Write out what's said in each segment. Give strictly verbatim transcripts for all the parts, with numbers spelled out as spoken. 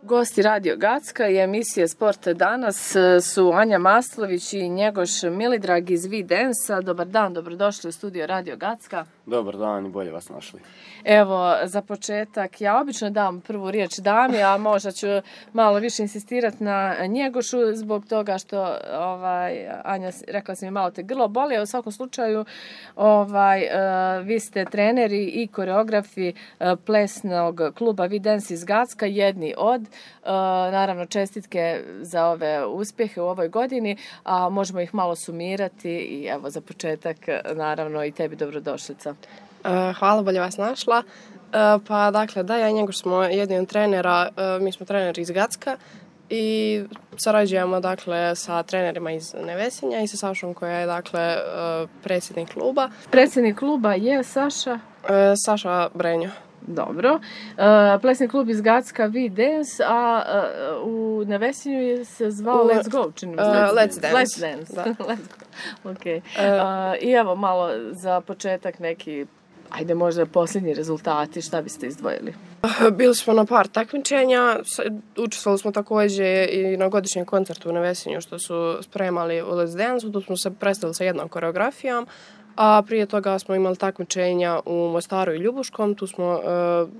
Gosti Radio Gacka i emisije Sport danas su Anja Maslović i Njegoš Milidrag iz V-Dance-a. Dobar dan, dobrodošli u studio Radio Gacka. Dobar dan i bolje vas našli. Evo, za početak, ja obično dam prvu riječ dami, a možda ću malo više insistirati na Njegošu zbog toga što, ovaj, Anja, rekla sam mi malo te grlo boli, a u svakom slučaju ovaj, uh, vi ste treneri i koreografi uh, plesnog kluba V-Dance iz Gacka, jedni od, uh, naravno čestitke za ove uspjehe u ovoj godini, a možemo ih malo sumirati i evo za početak, naravno i tebi dobrodošlica. Hvala, bolje vas našla. Pa dakle, da, ja i Njegoš smo jedni od trenera, mi smo treneri iz Gacka i sarađujemo dakle sa trenerima iz Nevesinja i sa Sašom koja je dakle predsjednik kluba. Predsjednik kluba je Saša? Saša Brenjo. Dobro. Uh, plesni klub iz Gacka V-Dance, a uh, u Nevesinju je se zvao u, Let's Go, čini mi se. Uh, let's Dance. Let's Dance. Da. Let's go. Okay. Uh, I evo malo za početak neki, ajde možda posljednji rezultati, šta biste izdvojili? Bili smo na par takmičenja, učestvovali smo također i na godišnjem koncertu u Nevesinju što su spremali u Let's Dance, tu smo se predstavili sa jednom koreografijom. A prije toga smo imali takmičenja u Mostaru i Ljubuškom, tu smo e,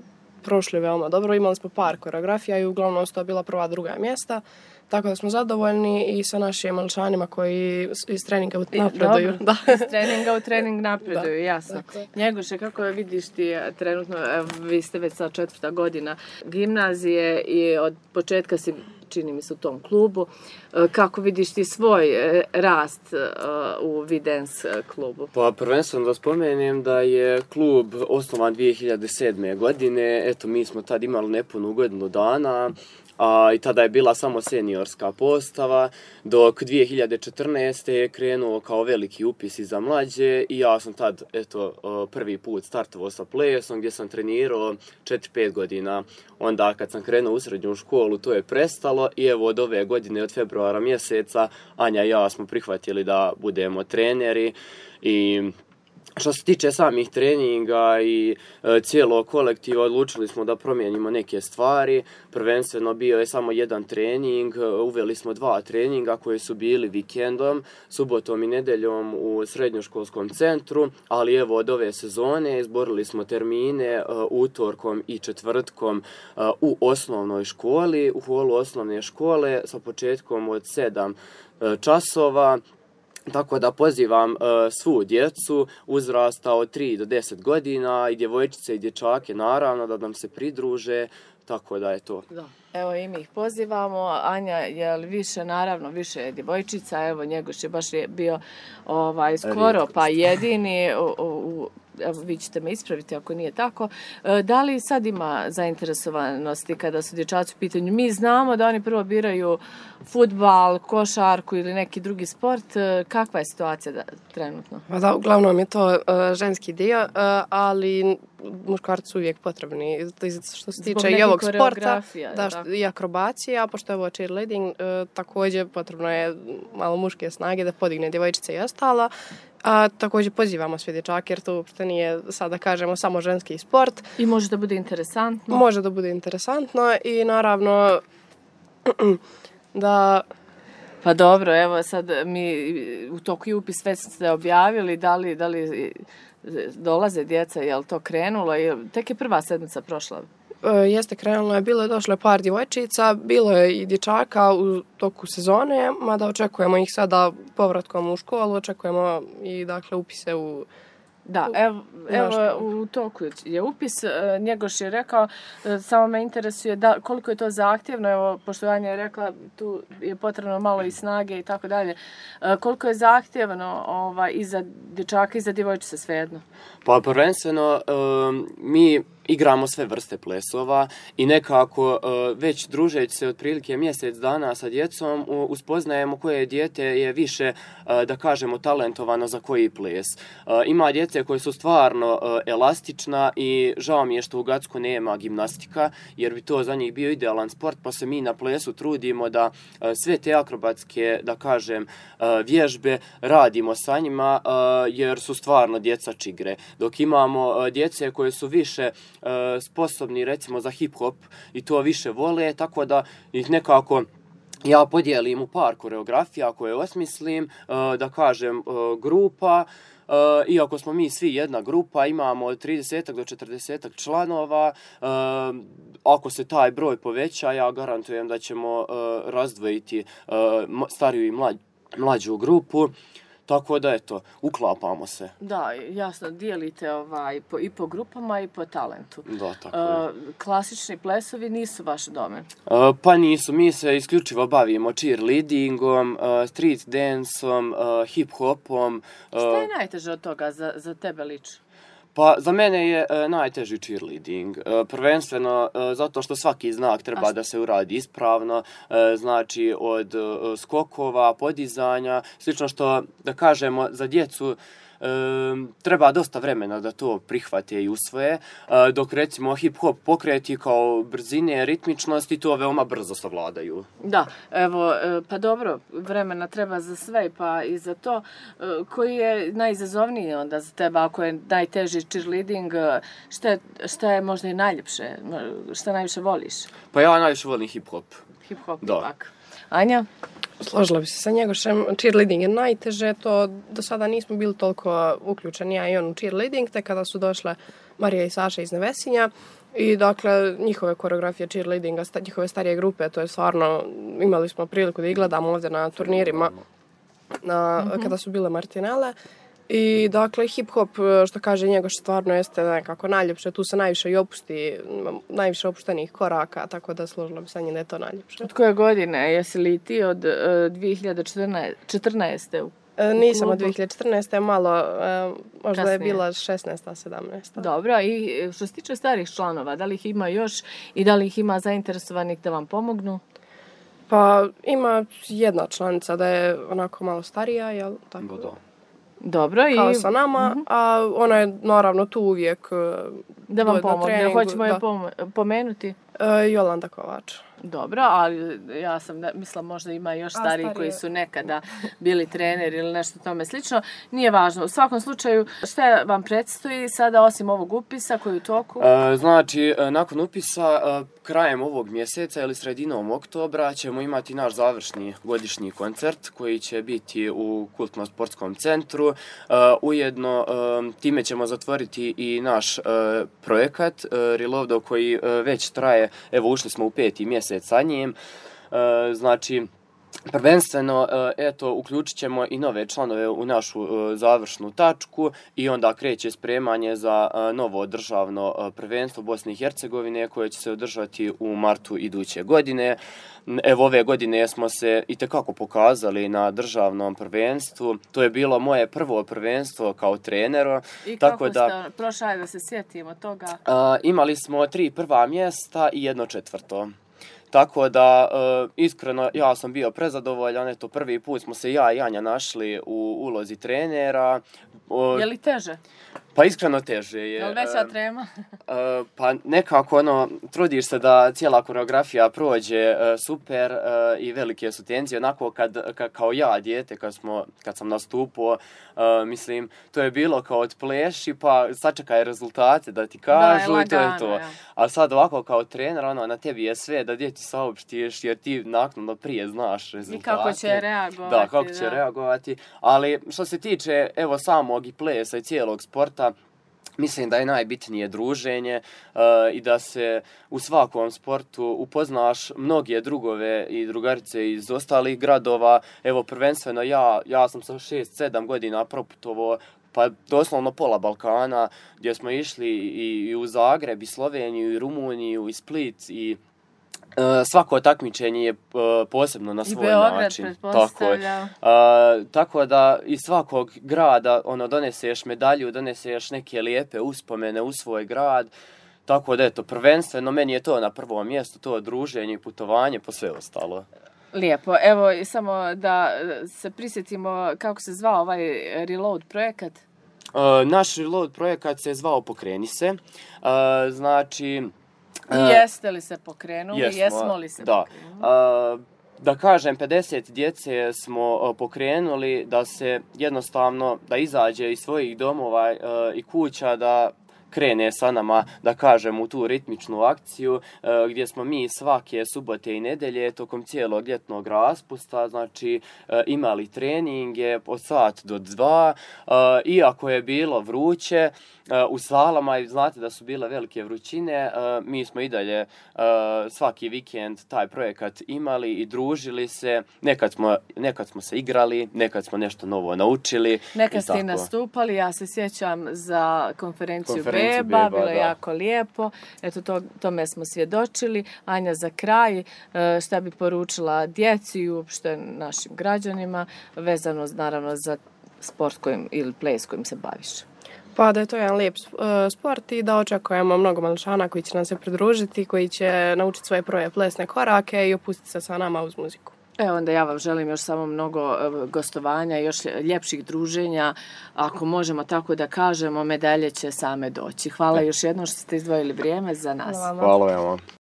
prošli veoma dobro, imali smo par koreografija i uglavnom su to bila prva, druga mjesta, tako da smo zadovoljni i sa našim malčanima koji iz treninga napreduju. Da. Iz treninga u trening napreduju, jasno. Dakle. Njegoše, kako vidiš ti trenutno, evo, vi ste već sad četvrta godina gimnazije i od početka si, čini mi se, u tom klubu. Kako vidiš ti svoj rast u V-Dance klubu? Pa prvenstveno da spomenem da je klub osnovan dvije hiljade sedme. godine. Eto, mi smo tad imali nepunu godinu dana. A, i tada je bila samo seniorska postava, dok dvije hiljade četrnaeste. je krenuo kao veliki upis i za mlađe i ja sam tad eto, prvi put startovao sa plesom gdje sam trenirao četiri pet godina. Onda kad sam krenuo u srednju školu to je prestalo i evo od ove godine, od februara mjeseca, Anja i ja smo prihvatili da budemo treneri i što se tiče samih treninga i e, cijelog kolektiva, odlučili smo da promijenimo neke stvari. Prvenstveno bio je samo jedan trening, uveli smo dva treninga koji su bili vikendom, subotom i nedeljom u srednjoškolskom centru, ali evo od ove sezone izborili smo termine e, utorkom i četvrtkom e, u osnovnoj školi, u holu osnovne škole sa početkom od sedam e, časova. Tako da pozivam uh, svu djecu uzrasta od tri do deset godina i djevojčice i dječake naravno da nam se pridruže, tako da je to. Da. Evo i mi ih pozivamo. Anja je li više, naravno, više je djevojčica, evo Njegoš je baš bio ovaj, skoro Rijetkost. Pa jedini u, u evo vi ćete me ispraviti ako nije tako. Da li sad ima zainteresovanosti kada su dječaci u pitanju? Mi znamo da oni prvo biraju fudbal, košarku ili neki drugi sport. Kakva je situacija da, trenutno? Pa da, uglavnom je to uh, ženski dio, uh, ali muškarci su uvijek potrebni. Što se tiče i ovog sporta da, što, i akrobacije, a pošto je ovo cheerleading, uh, također potrebno je malo muške snage da podigne djevojčice i ostala. A također pozivamo sve dječake jer to uopšte nije, sad da kažemo, samo ženski sport. I može da bude interesantno. Može da bude interesantno i naravno da... Pa dobro, evo sad mi u toku i upis već ste objavili, da li, da li dolaze djeca, je li to krenulo? Tek je prva sedmica prošla. E, jeste krenulo, je bilo je došlo par djevojčica, bilo je i dječaka u toku sezone, mada očekujemo ih sada povratkom u školu, očekujemo i dakle upise u... Da, evo, evo u toku je upis. Njegoš je rekao, samo me interesuje da, koliko je to zahtjevno, evo, pošto Anja je rekla, tu je potrebno malo i snage i tako dalje. Koliko je zahtjevno ovaj, i za dječaka i za djevojčice svejedno? Pa prvenstveno um, mi igramo sve vrste plesova i nekako uh, već družeći se otprilike mjesec dana sa djecom uh, uspoznajemo koje dijete je više, uh, da kažemo, talentovano za koji ples. Uh, ima djece koje su stvarno uh, elastična i žao mi je što u Gacku nema gimnastika jer bi to za njih bio idealan sport, pa se mi na plesu trudimo da uh, sve te akrobatske, da kažem, uh, vježbe radimo sa njima uh, jer su stvarno djeca čigre. Dok imamo uh, djece koje su više sposobni recimo za hip-hop i to više vole, tako da ih nekako ja podijelim u par koreografija koje osmislim, da kažem grupa, iako smo mi svi jedna grupa, imamo od trideset do četrdeset članova, ako se taj broj poveća, ja garantujem da ćemo razdvojiti stariju i mlađu grupu. Tako da, eto, uklapamo se. Da, jasno, dijelite ovaj, po, i po grupama i po talentu. Da, tako je. Uh, klasični plesovi nisu vaš domen? Uh, pa nisu, mi se isključivo bavimo cheerleadingom, uh, street danceom, uh, hip-hopom. Uh, Šta je najteže od toga za, za tebe lično? Pa za mene je e, najteži cheerleading. E, prvenstveno e, zato što svaki znak treba da se uradi ispravno, e, znači od e, skokova, podizanja, slično što da kažemo za djecu e, treba dosta vremena da to prihvate i usvoje, e, dok recimo hip-hop pokreti kao brzine, ritmičnosti, to veoma brzo savladaju. Da, evo, pa dobro, vremena treba za sve, pa i za to. Koji je najizazovniji onda za tebe, ako je najteži cheerleading, šta je, šta je možda i najljepše, šta najviše voliš? Pa ja najviše volim hip-hop. Hip-hop, da. ipak. Anja? Složila bi se sa Njegošem, cheerleading je najteže, to do sada nismo bili toliko uključeni, ja i on u cheerleading, te kada su došle Marija i Saša iz Nevesinja i dakle njihove koreografije cheerleadinga, njihove starije grupe, to je stvarno, imali smo priliku da ih gledamo ovdje na turnirima na, mm-hmm. kada su bile Martinele. I dakle, hip-hop, što kaže Njegoš, stvarno jeste nekako najljepše, tu se najviše i opusti, najviše opuštenih koraka, tako da složila bi sa njim da je to najljepše. Od koje godine? Jesi li ti od uh, dvije hiljade četrnaeste u e, Nisam od dvije hiljade četrnaeste malo, e, možda kasnije je bila šesnaesta sedamnaesta Dobro, i što se tiče starih članova, da li ih ima još i da li ih ima zainteresovanih da vam pomognu? Pa ima jedna članica da je onako malo starija, jel tako? Da. Dobro, kao i sa nama, mm-hmm. a ona je naravno tu uvijek da vam pomogne. Hoćemo je pomenuti? E, Jolanda Kovač. Dobro, ali ja sam da, mislila možda ima još stariji koji su nekada bili treneri ili nešto tome slično. Nije važno. U svakom slučaju, šta vam predstoji sada osim ovog upisa koji je u toku? E, znači, nakon upisa, krajem ovog mjeseca ili sredinom oktobra ćemo imati naš završni godišnji koncert koji će biti u Kulturno-sportskom centru. E, ujedno, e, time ćemo zatvoriti i naš e, projekat e, Reloado koji e, već traje, evo ušli smo u peti mjesec sa njim, e, znači prvenstveno, eto, uključit ćemo i nove članove u našu završnu tačku i onda kreće spremanje za novo državno prvenstvo Bosne i Hercegovine koje će se održati u martu iduće godine. Evo, ove godine smo se itekako pokazali na državnom prvenstvu. To je bilo moje prvo prvenstvo kao trenero. I kako tako da, ste prošli da se sjetimo toga? A, imali smo tri prva mjesta i jedno četvrto. Tako da, e, iskreno, ja sam bio prezadovoljan, eto, prvi put smo se ja i Anja našli u ulozi trenera. Je li teže? Pa iskreno teže je. Je li veća trema? E, pa nekako, ono, trudiš se da cijela koreografija prođe e, super e, i velike su tenzije, onako kad, ka, kao ja, dijete, kad, smo, kad sam nastupao, e, mislim, to je bilo kao odpleši, pa sačekaj rezultate da ti kažu da, i to je to. Ja. A sad ovako kao trener, ono, na tebi je sve da djeti saopštiš, jer ti naknadno prije znaš rezultate. I kako će reagovati. Da, kako će da. reagovati. Ali što se tiče, evo, samog i plesa i cijelog sporta, mislim da je najbitnije druženje uh, i da se u svakom sportu upoznaš mnoge drugove i drugarice iz ostalih gradova. Evo, prvenstveno ja, ja sam sa šest sedam godina proputovao pa doslovno pola Balkana, gdje smo išli i, i u Zagreb, i Sloveniju, i Rumuniju, i Split, i Uh, svako takmičenje je uh, posebno na svoj Beograd, način. Tako je. Uh, tako da iz svakog grada ono doneseš medalju, doneseš neke lijepe uspomene u svoj grad. Tako da eto, prvenstveno meni je to na prvom mjestu, to druženje i putovanje, po sve ostalo. Lijepo. Evo, samo da se prisjetimo kako se zvao ovaj Reload projekat. Uh, naš Reload projekat se zvao Pokreni se. Uh, znači... I jeste li se pokrenuli? Jesmo, Jesmo li se da. pokrenuli? A, da kažem, pedeset djece smo pokrenuli da se jednostavno, da izađe iz svojih domova i kuća, da krene sa nama, da kažem, u tu ritmičnu akciju e, gdje smo mi svake subote i nedelje tokom cijelog ljetnog raspusta, znači e, imali treninge od sat do dva, e, iako je bilo vruće e, u salama i znate da su bile velike vrućine, e, mi smo i dalje e, svaki vikend taj projekat imali i družili se, nekad smo, nekad smo se igrali, nekad smo nešto novo naučili. Nekad ste i nastupali, ja se sjećam za konferenciju, konferenciju Beba, Beba, bilo je jako lijepo, eto to, tome smo svjedočili. Anja, za kraj, šta bi poručila djeci i uopšte našim građanima vezano naravno za sport kojim, ili ples kojim se baviš? Pa da je to jedan lijep uh, sport i da očekujemo mnogo mališana koji će nam se pridružiti, koji će naučiti svoje prve plesne korake i opustiti se sa nama uz muziku. Evo onda ja vam želim još samo mnogo gostovanja, još ljepših druženja. Ako možemo tako da kažemo, medalje će same doći. Hvala još jednom što ste izdvojili vrijeme za nas. Hvala vam.